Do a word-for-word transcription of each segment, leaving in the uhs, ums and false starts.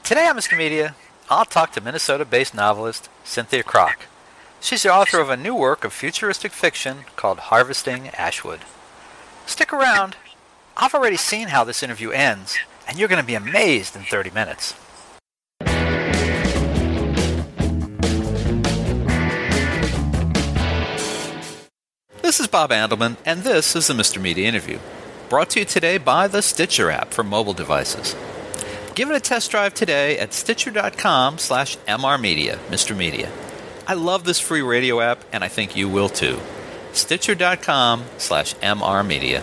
Today on Mister Media, I'll talk to Minnesota-based novelist Cynthia Kroc. She's the author of a new work of futuristic fiction called Harvesting Ashwood. Stick around. I've already seen how this interview ends, and you're going to be amazed in thirty minutes. This is Bob Andelman, and this is the Mister Media Interview, brought to you today by the Stitcher app for mobile devices. Give it a test drive today at stitcher.com slash mrmedia, Mister Media. I love this free radio app, and I think you will too. Stitcher.com slash mrmedia.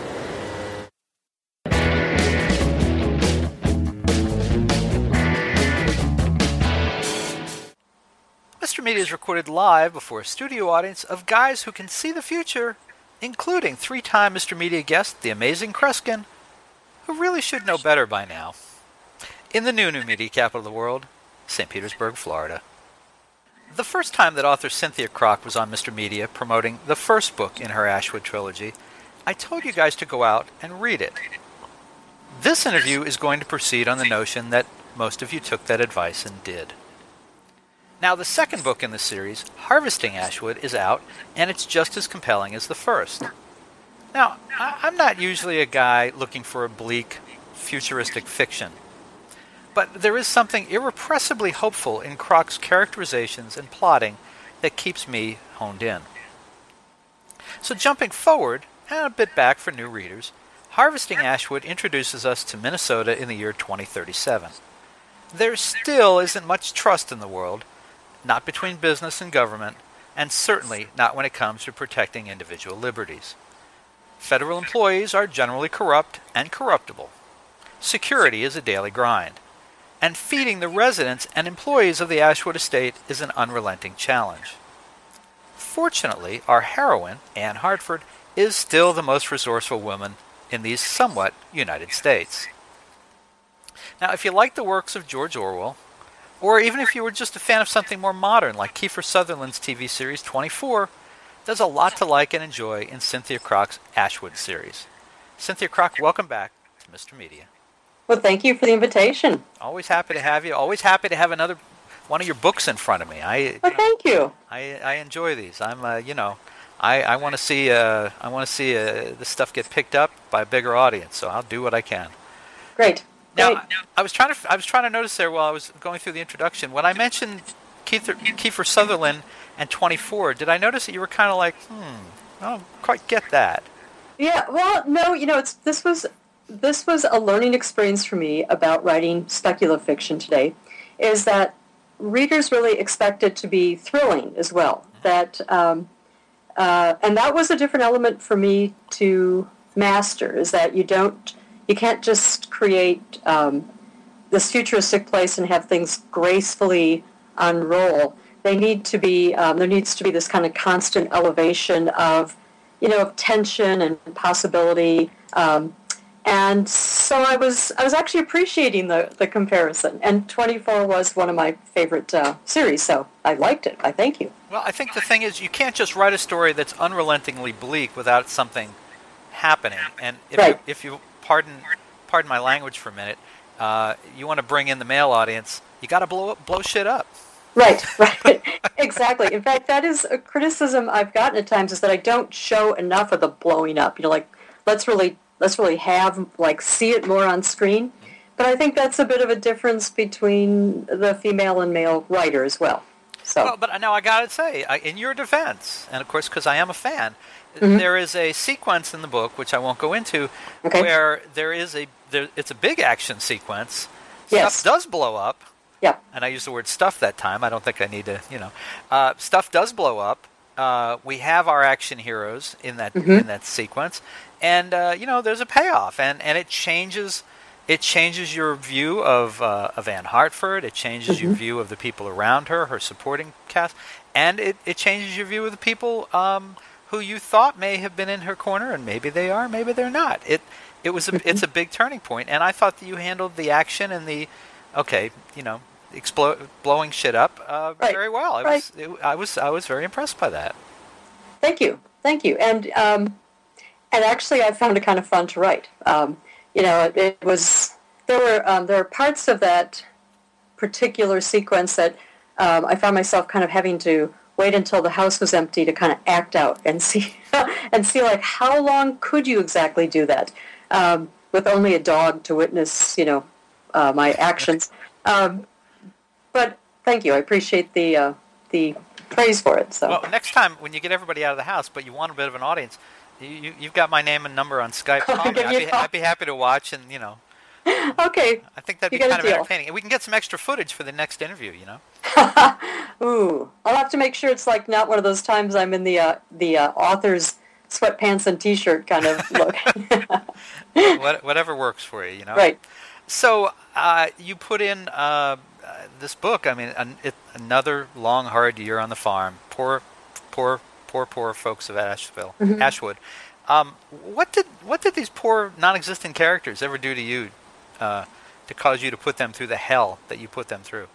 Mister Media is recorded live before a studio audience of guys who can see the future, including three-time Mister Media guest, the amazing Kreskin, who really should know better by now. In the new, new media capital of the world, Saint Petersburg, Florida. The first time that author Cynthia Kroc was on Mister Media promoting the first book in her Ashwood trilogy, I told you guys to go out and read it. This interview is going to proceed on the notion that most of you took that advice and did. Now, the second book in the series, Harvesting Ashwood, is out, and it's just as compelling as the first. Now, I'm not usually a guy looking for a bleak, futuristic fiction. But there is something irrepressibly hopeful in Kroc's characterizations and plotting that keeps me honed in. So jumping forward, and a bit back for new readers, Harvesting Ashwood introduces us to Minnesota in the year twenty thirty-seven. There still isn't much trust in the world, not between business and government, and certainly not when it comes to protecting individual liberties. Federal employees are generally corrupt and corruptible. Security is a daily grind. And feeding the residents and employees of the Ashwood estate is an unrelenting challenge. Fortunately, our heroine, Anne Hartford, is still the most resourceful woman in these somewhat United States. Now, if you like the works of George Orwell, or even if you were just a fan of something more modern like Kiefer Sutherland's T V series twenty-four, there's a lot to like and enjoy in Cynthia Kroc's Ashwood series. Cynthia Kroc, welcome back to Mister Media. Well, thank you for the invitation. Always happy to have you. Always happy to have another one of your books in front of me. I well, thank you. I, I enjoy these. I'm uh, you know, I, I want to see uh, I want to see uh, this stuff get picked up by a bigger audience. So I'll do what I can. Great. Now, Great. I, I was trying to I was trying to notice there while I was going through the introduction when I mentioned Kiefer, Kiefer Sutherland and twenty-four. Did I notice that you were kind of like, hmm, I don't quite get that? Yeah. Well, no. You know, it's this was. This was a learning experience for me about writing speculative fiction today, is that readers really expect it to be thrilling as well. That um, uh, and that was a different element for me to master, is that you don't, you can't just create um, this futuristic place and have things gracefully unroll. They need to be, um, there needs to be this kind of constant elevation of, you know, of tension and possibility. Um, And so I was I was actually appreciating the, the comparison. And twenty-four was one of my favorite uh, series, so I liked it. I thank you. Well, I think the thing is you can't just write a story that's unrelentingly bleak without something happening. And if, right. you, if you pardon pardon my language for a minute, uh, you want to bring in the male audience, you got to blow up, blow shit up. Right, right. Exactly. In fact, that is a criticism I've gotten at times, is that I don't show enough of the blowing up. You know, like, let's really... Let's really have, like, see it more on screen. But I think that's a bit of a difference between the female and male writer as well. So. Well, but now I got to say, I, in your defense, and of course because I am a fan, mm-hmm. there is a sequence in the book, which I won't go into, okay. where there is a, there, it's a big action sequence. Yes. Stuff does blow up. Yeah. And I used the word stuff that time. I don't think I need to, you know. Uh, stuff does blow up. Uh, we have our action heroes in that mm-hmm. in that sequence. And uh, you know, there's a payoff, and, and it changes it changes your view of uh, of Anne Hartford. It changes mm-hmm. your view of the people around her, her supporting cast, and it, it changes your view of the people um, who you thought may have been in her corner, and maybe they are, maybe they're not. It it was a, mm-hmm. it's a big turning point, and I thought that you handled the action and the okay, you know, explode blowing shit up uh, right. very well. I right. was it, I was I was very impressed by that. Thank you, thank you, and. Um, And actually, I found it kind of fun to write. Um, you know, it, it was there were um, there were parts of that particular sequence that um, I found myself kind of having to wait until the house was empty to kind of act out and see and see like how long could you exactly do that um, with only a dog to witness, you know, uh, my actions. Um, but thank you. I appreciate the uh, the praise for it. So well, next time when you get everybody out of the house, but you want a bit of an audience, you, you you've got my name and number on Skype. Call me. I'd be, I'd be happy to watch, and you know. Okay. I think that'd be kind of entertaining. And we can get some extra footage for the next interview, you know? Ooh. I'll have to make sure it's like not one of those times I'm in the uh, the uh, author's sweatpants and T-shirt kind of look. what, whatever works for you, you know? Right. So uh, you put in uh, this book, I mean, an, it, another long, hard year on the farm. Poor, poor, poor, poor folks of Asheville, mm-hmm. Ashwood. Um, what did what did these poor, non-existent characters ever do to you? Uh, to cause you to put them through the hell that you put them through?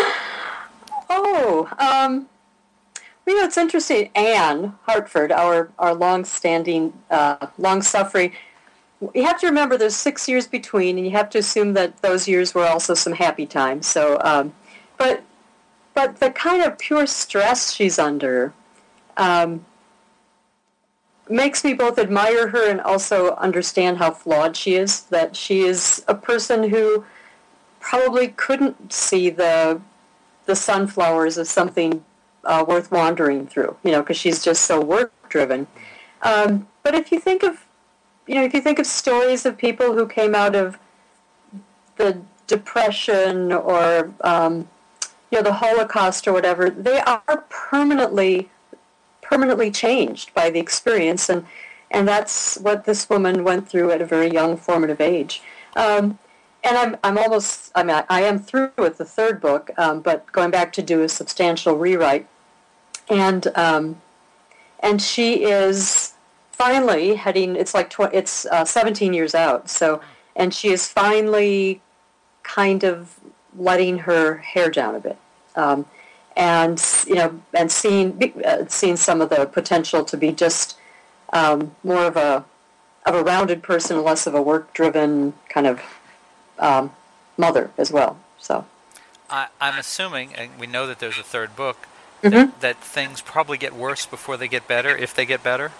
Oh, um, you know, it's interesting. Anne Hartford, our our long-standing, uh, long-suffering. You have to remember there's six years between, and you have to assume that those years were also some happy times. So, um, but but the kind of pure stress she's under. Um, makes me both admire her and also understand how flawed she is, that she is a person who probably couldn't see the the sunflowers as something uh, worth wandering through, you know, because she's just so work-driven. Um, but if you think of, you know, if you think of stories of people who came out of the Depression or, um, you know, the Holocaust or whatever, they are permanently permanently changed by the experience, and and that's what this woman went through at a very young, formative age. Um, and I'm I'm almost I mean I, I am through with the third book, um, but going back to do a substantial rewrite, and um, and she is finally heading. It's like tw- it's uh, seventeen years out, so and she is finally kind of letting her hair down a bit. Um, And you know, and seeing uh, seeing some of the potential to be just um, more of a of a rounded person, less of a work-driven kind of um, mother as well. So, I, I'm assuming, and we know that there's a third book, mm-hmm. that, that things probably get worse before they get better, if they get better.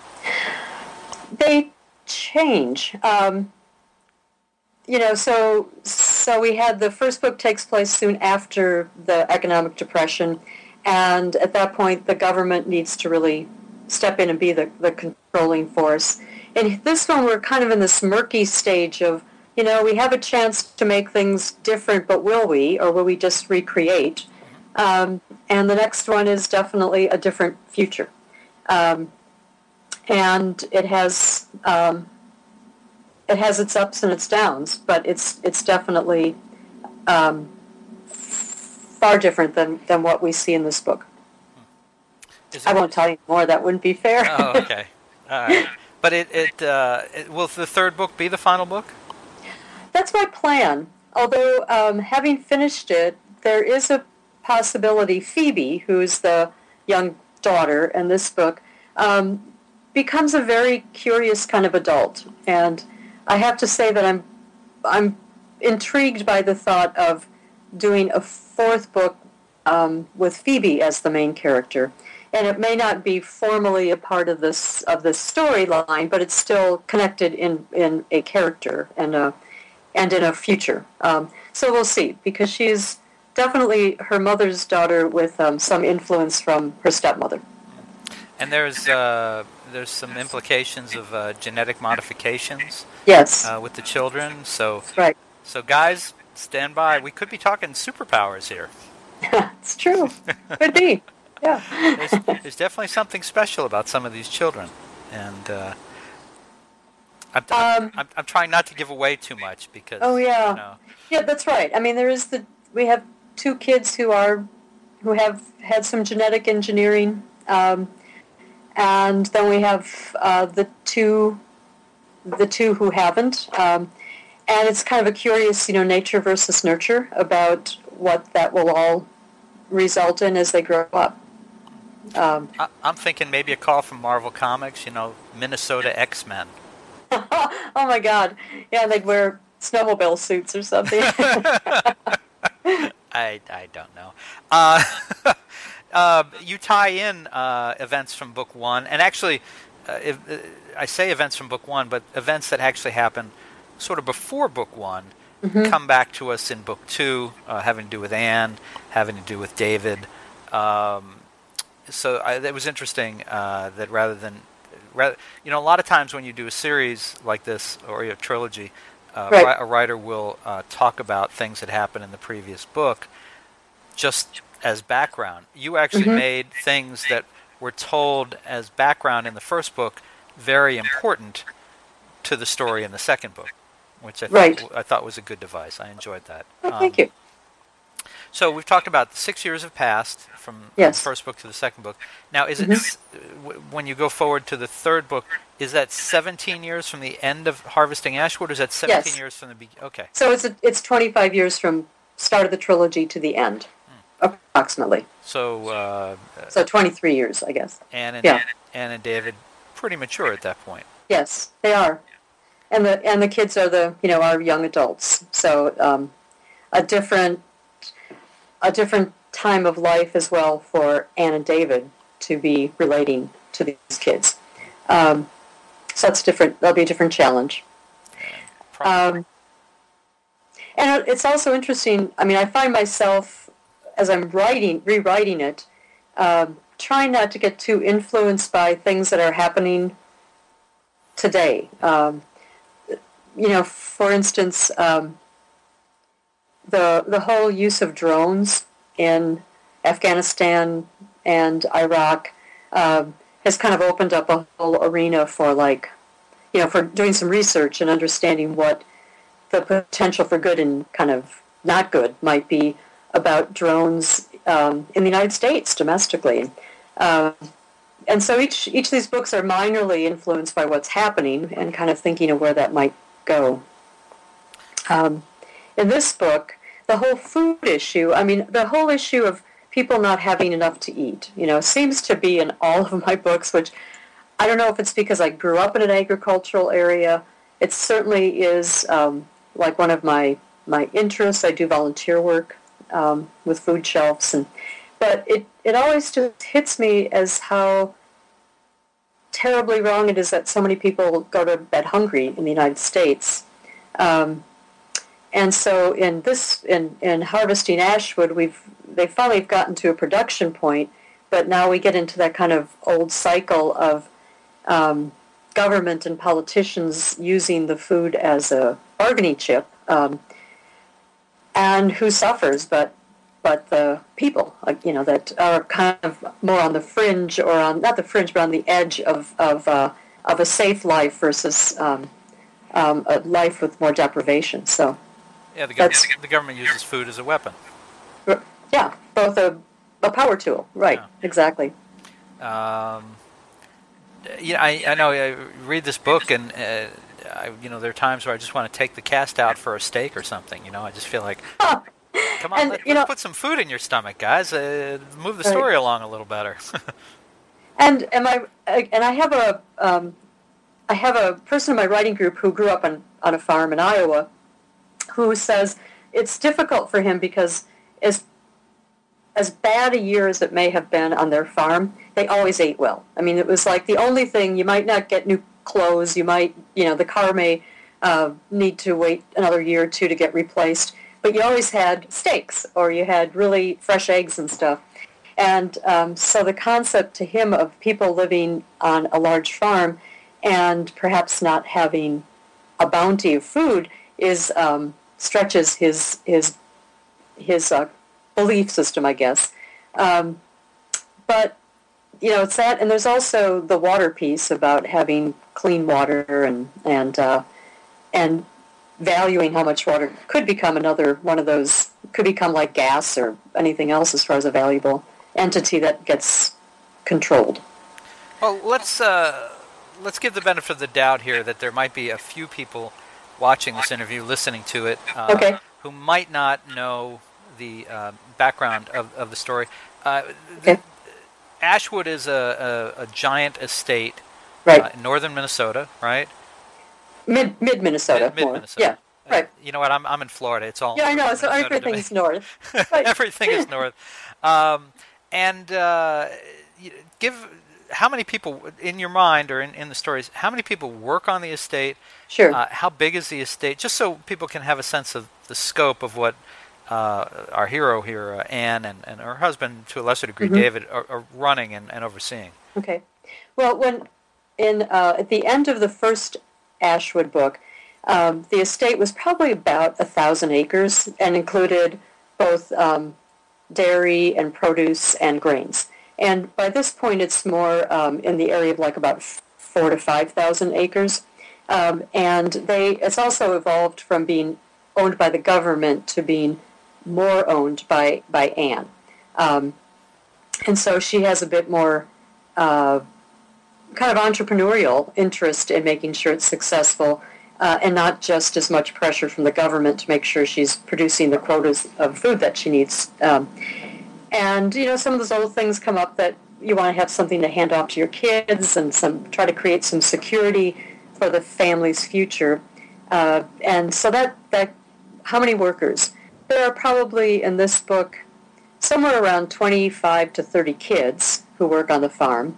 They change. Um, You know, so so we had the first book takes place soon after the economic depression, and at that point the government needs to really step in and be the, the controlling force. And this one we're kind of in this murky stage of, you know, we have a chance to make things different, but will we, or will we just recreate? Um, and the next one is definitely a different future. Um, and it has... Um, It has its ups and its downs, but it's it's definitely um, far different than, than what we see in this book. Is I won't tell you more. That wouldn't be fair. Oh, okay. All right. But it, it, uh, it will the third book be the final book? That's my plan. Although, um, having finished it, there is a possibility Phoebe, who's the young daughter in this book, um, becomes a very curious kind of adult. And I have to say that I'm I'm intrigued by the thought of doing a fourth book um, with Phoebe as the main character, and it may not be formally a part of this of this storyline, but it's still connected in, in a character and a and in a future. Um, so we'll see, because she's definitely her mother's daughter with um, some influence from her stepmother. And there's uh, there's some implications of uh, genetic modifications. Yes. Uh, with the children. So right. So guys, stand by. We could be talking superpowers here. It's true. Could be. Yeah. There's, there's definitely something special about some of these children, and uh, I'm, um, I'm I'm trying not to give away too much because. Oh yeah. You know, yeah, that's right. I mean, there is the we have two kids who are who have had some genetic engineering. Um, And then we have uh, the two, the two who haven't, um, and it's kind of a curious, you know, nature versus nurture about what that will all result in as they grow up. Um, I, I'm thinking maybe a call from Marvel Comics, you know, Minnesota X-Men. Oh my God! Yeah, they'd wear snowmobile suits or something. I I don't know. Uh, uh, you tie in uh, events from book one, and actually, uh, if, uh, I say events from book one, but events that actually happen sort of before book one mm-hmm. come back to us in book two, uh, having to do with Anne, having to do with David. Um, so I, it was interesting uh, that rather than, rather, you know, a lot of times when you do a series like this or a trilogy, uh, right. a writer will uh, talk about things that happened in the previous book just as background. You actually mm-hmm. made things that were told as background in the first book very important to the story in the second book, which I, right. thought, I thought was a good device. I enjoyed that. Oh, thank um, you. So we've talked about six years have passed from yes. the first book to the second book. Now, is mm-hmm. it w- when you go forward to the third book? Is that seventeen years from the end of Harvesting Ashwood, or is that seventeen yes. years from the beginning? Okay. So it's a, it's twenty-five years from start of the trilogy to the end, hmm. approximately. So. Uh, so twenty-three years, I guess. Anne and yeah. Anne and David, pretty mature at that point. Yes, they are, and the and the kids are the you know are young adults. So um, a different. a different time of life as well for Anne and David to be relating to these kids. Um, so that's different. That'll be a different challenge. Um, and it's also interesting. I mean, I find myself, as I'm writing, rewriting it, um, trying not to get too influenced by things that are happening today. Um, you know, for instance, um, the the whole use of drones in Afghanistan and Iraq um, has kind of opened up a whole arena for, like, you know, for doing some research and understanding what the potential for good and kind of not good might be about drones um, in the United States domestically. Uh, and so each each of these books are minorly influenced by what's happening and kind of thinking of where that might go. Um, in this book, the whole food issue, I mean, the whole issue of people not having enough to eat, you know, seems to be in all of my books, which I don't know if it's because I grew up in an agricultural area. It certainly is um, like one of my, my interests. I do volunteer work um, with food shelves, and but it, it always just hits me as how terribly wrong it is that so many people go to bed hungry in the United States. Um, and so in this, in, in Harvesting Ashwood, we've they finally gotten to a production point, but now we get into that kind of old cycle of um, government and politicians using the food as a bargaining chip, um, and who suffers, but but the people, like, you know, that are kind of more on the fringe, or on not the fringe, but on the edge of of uh, of a safe life versus um, um, a life with more deprivation. So yeah, the government, the government uses food as a weapon. Yeah, both a, a power tool, right? Yeah. Exactly. Um, yeah, I, I know. I read this book, and uh, I, you know, there are times where I just want to take the cast out for a steak or something. You know, I just feel like, come on, and, let, let's know, put some food in your stomach, guys. Uh, move the story right. along a little better. and am I? And I have a, um, I have a person in my writing group who grew up on on a farm in Iowa, who says it's difficult for him because as as bad a year as it may have been on their farm, they always ate well. I mean, it was like the only thing, you might not get new clothes, you might, you know, the car may uh, need to wait another year or two to get replaced, but you always had steaks, or you had really fresh eggs and stuff. And um, so the concept to him of people living on a large farm and perhaps not having a bounty of food is um, stretches his his his uh, belief system, I guess. Um, but, you know, it's that, and there's also the water piece about having clean water and and uh, and valuing how much water could become another one of those, could become like gas or anything else as far as a valuable entity that gets controlled. Well, let's uh, let's give the benefit of the doubt here that there might be a few people watching this interview, listening to it, uh, okay. who might not know the uh, background of, of the story. Uh, okay. the, Ashwood is a, a, a giant estate right. uh, in northern Minnesota, right? Mid mid Minnesota. Mid Minnesota. Yeah. Right. You know what? I'm I'm in Florida. It's all Yeah, I know. So Minnesota to me. everything's north. Right. Everything is north. Um, and uh, y- give how many people in your mind or in, in the stories? How many people work on the estate? Sure. Uh, how big is the estate? Just so people can have a sense of the scope of what uh, our hero here, uh, Anne, and, and her husband, to a lesser degree, Mhm. David, are, are running and, and overseeing. Okay. Well, when in uh, at the end of the first Ashwood book, um, the estate was probably about a thousand acres and included both um, dairy and produce and grains. And by this point, it's more um, in the area of like about four to five thousand acres. Um, and they it's also evolved from being owned by the government to being more owned by by Anne. Um, and so she has a bit more uh, kind of entrepreneurial interest in making sure it's successful, uh, and not just as much pressure from the government to make sure she's producing the quotas of food that she needs. Um, and, you know, some of those old things come up that you want to have something to hand off to your kids and some try to create some security for the family's future. Uh, and so that, that, how many workers? There are probably, in this book, somewhere around twenty-five to thirty kids who work on the farm.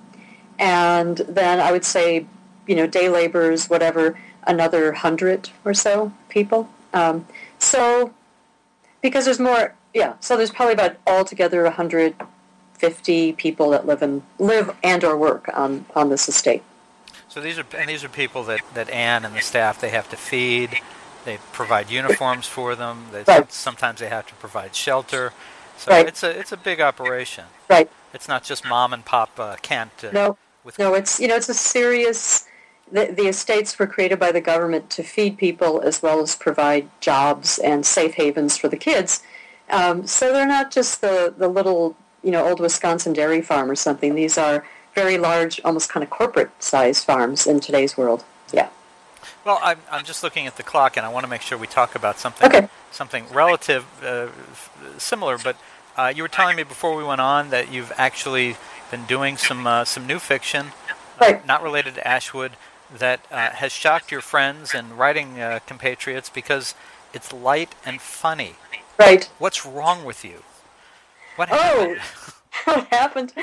And then I would say, you know, day laborers, whatever, another hundred or so people. Um, so, because there's more, yeah, so there's probably about altogether one hundred fifty people that live and live and or work on, on this estate. So these are and these are people that, that Anne and the staff, they have to feed, they provide uniforms for them, they, Right. sometimes they have to provide shelter. So Right. it's a it's a big operation. Right. It's not just mom and pop uh, Kent. Uh, No, with no, it's, you know, it's a serious, the, the estates were created by the government to feed people as well as provide jobs and safe havens for the kids. Um, so they're not just the, the little, you know, old Wisconsin dairy farm or something. These are very large, almost kind of corporate-sized farms in today's world. Yeah. Well, I'm I'm just looking at the clock, and I want to make sure we talk about something Okay. something relative, uh, f- similar. But uh, you were telling me before we went on that you've actually been doing some uh, some new fiction, Right. uh, not related to Ashwood, that uh, has shocked your friends and writing uh, compatriots because it's light and funny. Right. What's wrong with you? What Oh. happened? What happened?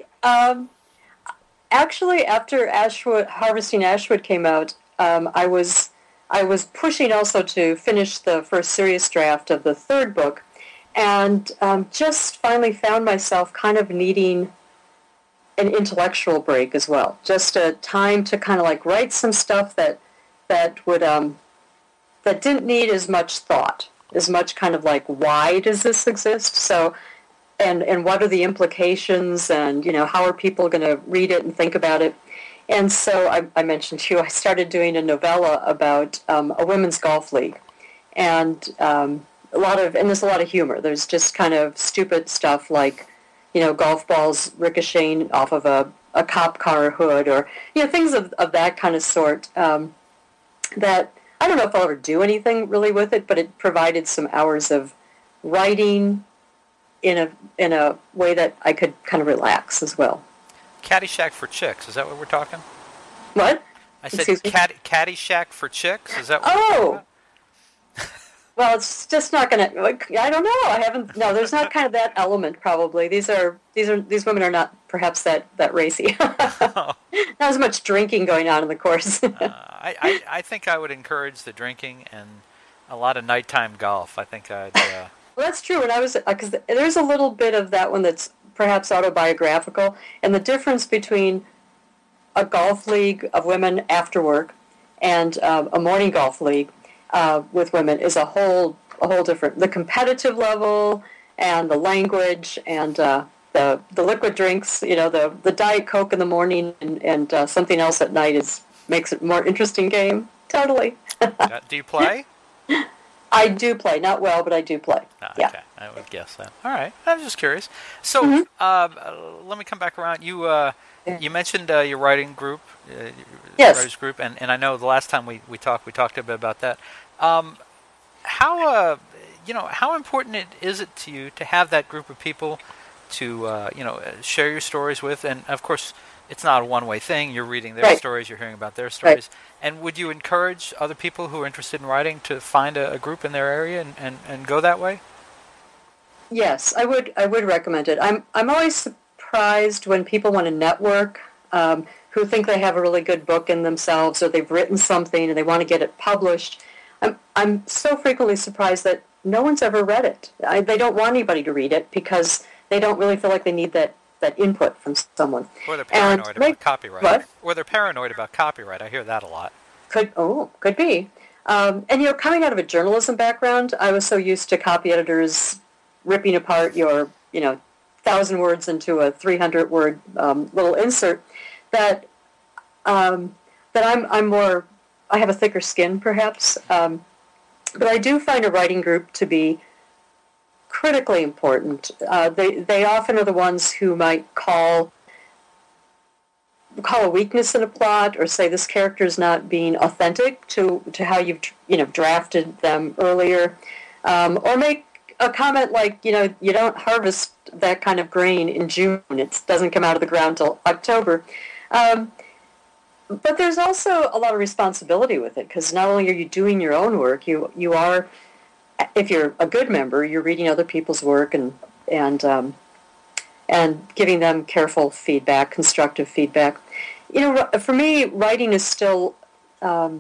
Um, actually, after Ashwood, Harvesting Ashwood came out, um, I was I was pushing also to finish the first serious draft of the third book, and um, just finally found myself kind of needing an intellectual break as well. Just a time to kind of like write some stuff that that would um, that didn't need as much thought, as much kind of like, why does this exist? So. And, and what are the implications, and, you know, how are people going to read it and think about it? And so I, I mentioned to you, I started doing a novella about um, a women's golf league. And um, a lot of, and there's a lot of humor. There's just kind of stupid stuff like, you know, golf balls ricocheting off of a, a cop car hood, or, you know, things of, of that kind of sort um, that I don't know if I'll ever do anything really with it, but it provided some hours of writing in a in a way that I could kind of relax as well. Caddyshack for chicks. Is that what we're talking? What? I said Excuse me? cad- Caddyshack for chicks. Is that what we're Oh! talking about? Well, it's just not going to. Like, I don't know. I haven't. No, there's not kind of that element. Probably these are these are these women are not perhaps that that racy. Not as much drinking going on in the course. uh, I, I I think I would encourage the drinking and a lot of nighttime golf. I think I'd. Uh, Well, that's true. When I was, because there's a little bit of that one that's perhaps autobiographical, and the difference between a golf league of women after work and um, a morning golf league uh, with women is a whole a whole different. The competitive level and the language and uh, the the liquid drinks. You know, the the Diet Coke in the morning and, and uh, something else at night is makes it a more interesting game. Totally. uh, do you play? I do play, not well, but I do play. Ah, Yeah. Okay, I would guess that. All right, I was just curious. So, Mhm. uh, let me come back around. You uh, Yeah. you mentioned uh, your writing group, uh, your Yes. writers group, and, and I know the last time we, we talked, we talked a bit about that. Um, how uh, you know how important it, is it to you to have that group of people to uh, you know share your stories with, and of course, it's not a one-way thing. You're reading their Right. stories, you're hearing about their stories. Right. And would you encourage other people who are interested in writing to find a, a group in their area and, and, and go that way? Yes, I would. I would recommend it. I'm. I'm always surprised when people want to network, um, who think they have a really good book in themselves, or they've written something and they want to get it published. I'm. I'm so frequently surprised that no one's ever read it. I, they don't want anybody to read it because they don't really feel like they need that, that input from someone. Or they're paranoid And about like- copyright. what? Or they're paranoid about copyright. I hear that a lot. Could oh, could be. Um, and you know, coming out of a journalism background, I was so used to copy editors ripping apart your, you know, thousand words into a three hundred word um, little insert that um, that I'm I'm more I have a thicker skin perhaps, um, but I do find a writing group to be critically important. Uh, they they often are the ones who might call call a weakness in a plot, or say this character is not being authentic to to how you've you know drafted them earlier, um, or make a comment like, you know, you don't harvest that kind of grain in June. It doesn't come out of the ground till October. Um, but there's also a lot of responsibility with it, because not only are you doing your own work, you you are, if you're a good member, you're reading other people's work and and um, and giving them careful feedback, constructive feedback. You know, for me, writing is still um,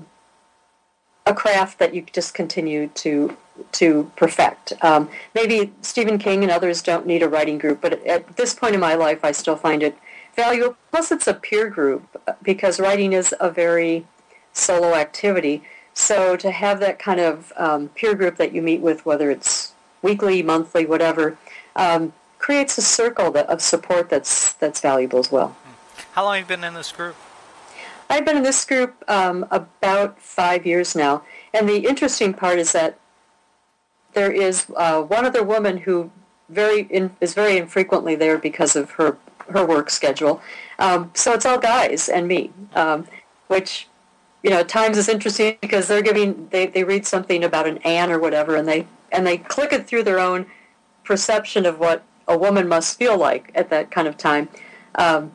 a craft that you just continue to to perfect. Um, maybe Stephen King and others don't need a writing group, but at this point in my life, I still find it valuable. Plus, it's a peer group, because writing is a very solo activity. So to have that kind of um, peer group that you meet with, whether it's weekly, monthly, whatever, um, creates a circle that, of support that's that's valuable as well. How long have you been in this group? I've been in this group um, about five years now, and the interesting part is that there is uh, one other woman who very in, is very infrequently there because of her her work schedule. Um, so it's all guys and me, um, which you know at times is interesting because they're giving they, they read something about an Anne or whatever, and they and they click it through their own perception of what a woman must feel like at that kind of time. Um,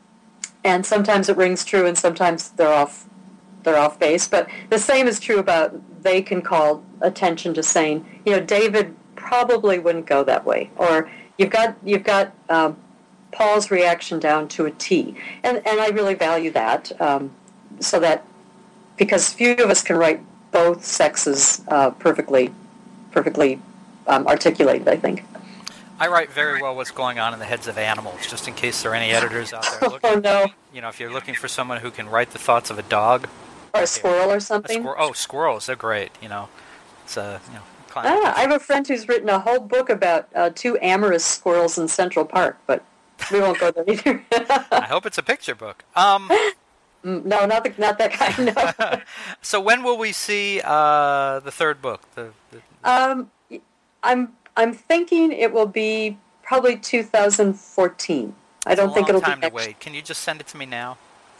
and sometimes it rings true, and sometimes they're off they're off base. But the same is true about they can call attention to saying, you know, David probably wouldn't go that way, or you've got you've got um, Paul's reaction down to a T, and and I really value that. Um, so that because few of us can write both sexes uh, perfectly, perfectly um, articulated, I think. I write very well what's going on in the heads of animals, just in case there are any editors out there looking. Oh no! You know, if you're looking for someone who can write the thoughts of a dog, Or a squirrel or a something. squirrel. Oh, squirrels! They're great. You know, it's a you know. Ah, I have a friend who's written a whole book about uh, two amorous squirrels in Central Park, but we won't go there either. I hope it's a picture book. Um, no, not the, not that kind. No. so when will we see uh, the third book? The, the, um, I'm I'm thinking it will be probably two thousand fourteen. I don't a think long it'll time be to wait. Can you just send it to me now?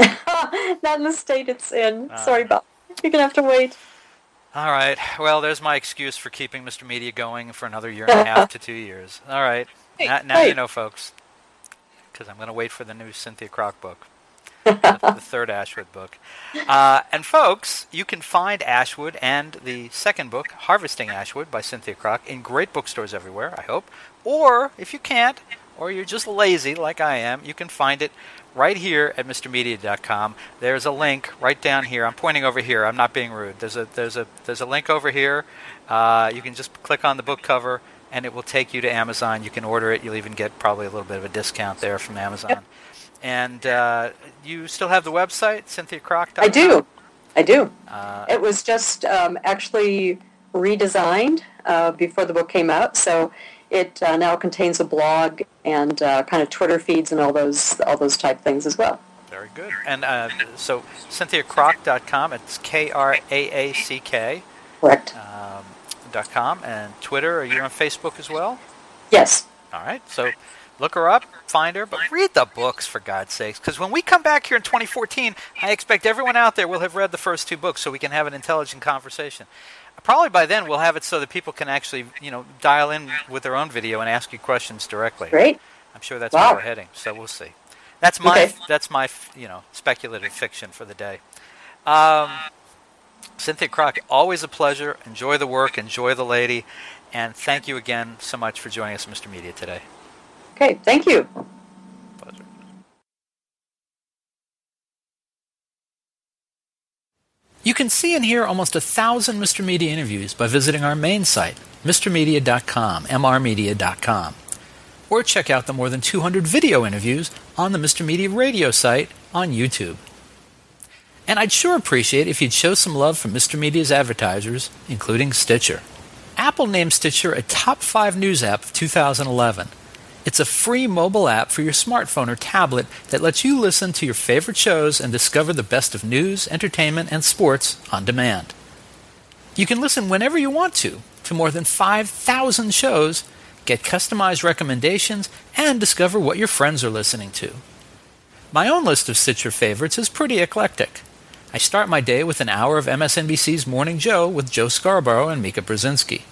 Not in the state it's in. Ah. Sorry, Bob. You're gonna have to wait. All right. Well, there's my excuse for keeping Mister Media going for another year and a half to two years. All right. Hey, now now hey. you know, folks, because I'm going to wait for the new Cynthia Crock book, the, the third Ashwood book. Uh, and folks, you can find Ashwood and the second book, Harvesting Ashwood by Cynthia Crock, in great bookstores everywhere, I hope. Or, if you can't, or you're just lazy like I am, you can find it right here at Mr Media dot com. There's a link right down here. I'm pointing over here. I'm not being rude. There's a there's a there's a link over here. Uh, you can just click on the book cover, and it will take you to Amazon. You can order it. You'll even get probably a little bit of a discount there from Amazon. Yep. And uh, you still have the website, Cynthia Crock dot com? I do. I do. Uh, It was just um, actually redesigned uh, before the book came out, so it uh, now contains a blog and uh, kind of Twitter feeds and all those all those type things as well. Very good. And uh, so Cynthia Crock dot com, it's K R A A C K Correct. um, dot com. And Twitter, are you on Facebook as well? Yes. All right. So look her up, find her, but read the books, for God's sakes. Because when we come back here in twenty fourteen, I expect everyone out there will have read the first two books so we can have an intelligent conversation. Probably by then we'll have it so that people can actually, you know, dial in with their own video and ask you questions directly. Great. I'm sure that's Wow. where we're heading, so we'll see. That's my Okay. that's my you know speculative fiction for the day. Um, Cynthia Crockett, always a pleasure. Enjoy the work, enjoy the lady, and thank you again so much for joining us, Mister Media, today. Okay, thank you. Pleasure. You can see and hear almost a thousand Mister Media interviews by visiting our main site, Mr Media dot com, M R Media dot com. Or check out the more than two hundred video interviews on the Mister Media radio site on YouTube. And I'd sure appreciate if you'd show some love for Mister Media's advertisers, including Stitcher. Apple named Stitcher a top five news app of two thousand eleven. It's a free mobile app for your smartphone or tablet that lets you listen to your favorite shows and discover the best of news, entertainment, and sports on demand. You can listen whenever you want to, to more than five thousand shows, get customized recommendations, and discover what your friends are listening to. My own list of Stitcher favorites is pretty eclectic. I start my day with an hour of M S N B C's Morning Joe with Joe Scarborough and Mika Brzezinski.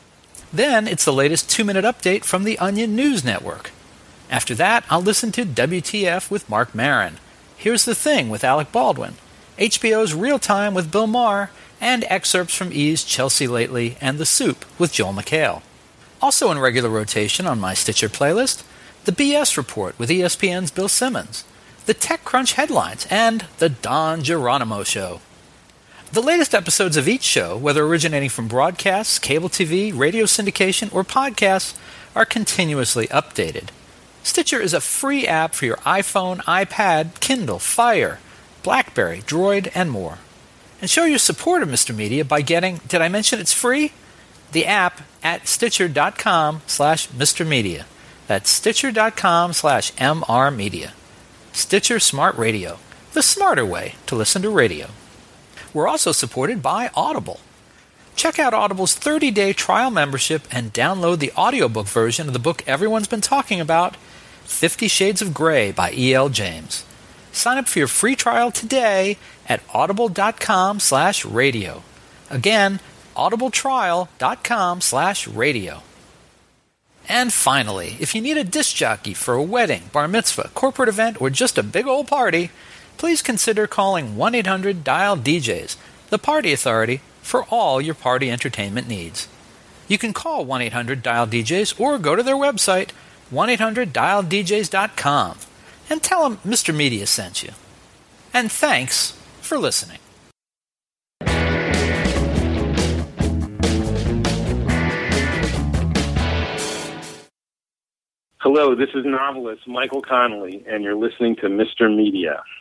Then it's the latest two-minute update from the Onion News Network. After that, I'll listen to W T F with Mark Maron, Here's the Thing with Alec Baldwin, H B O's Real Time with Bill Maher, and excerpts from E's Chelsea Lately and The Soup with Joel McHale. Also in regular rotation on my Stitcher playlist, the B S Report with E S P N's Bill Simmons, the TechCrunch headlines, and the Don Geronimo Show. The latest episodes of each show, whether originating from broadcasts, cable T V, radio syndication, or podcasts, are continuously updated. Stitcher is a free app for your iPhone, iPad, Kindle, Fire, BlackBerry, Droid, and more. And show your support of Mister Media by getting, did I mention it's free? The app at Stitcher.com slash Mr. Media. That's Stitcher.com slash MR Media. Stitcher Smart Radio, the smarter way to listen to radio. We're also supported by Audible. Check out Audible's thirty-day trial membership and download the audiobook version of the book everyone's been talking about, Fifty Shades of Grey by E L James. Sign up for your free trial today at audible.com slash radio. Again, audibletrial.com slash radio. And finally, if you need a disc jockey for a wedding, bar mitzvah, corporate event, or just a big old party, please consider calling one eight hundred dial D Js, the party authority, for all your party entertainment needs. You can call one eight hundred dial D Js or go to their website, one eight hundred dial D Js dot com, and tell them Mister Media sent you. And thanks for listening. Hello, this is novelist Michael Connelly, and you're listening to Mister Media.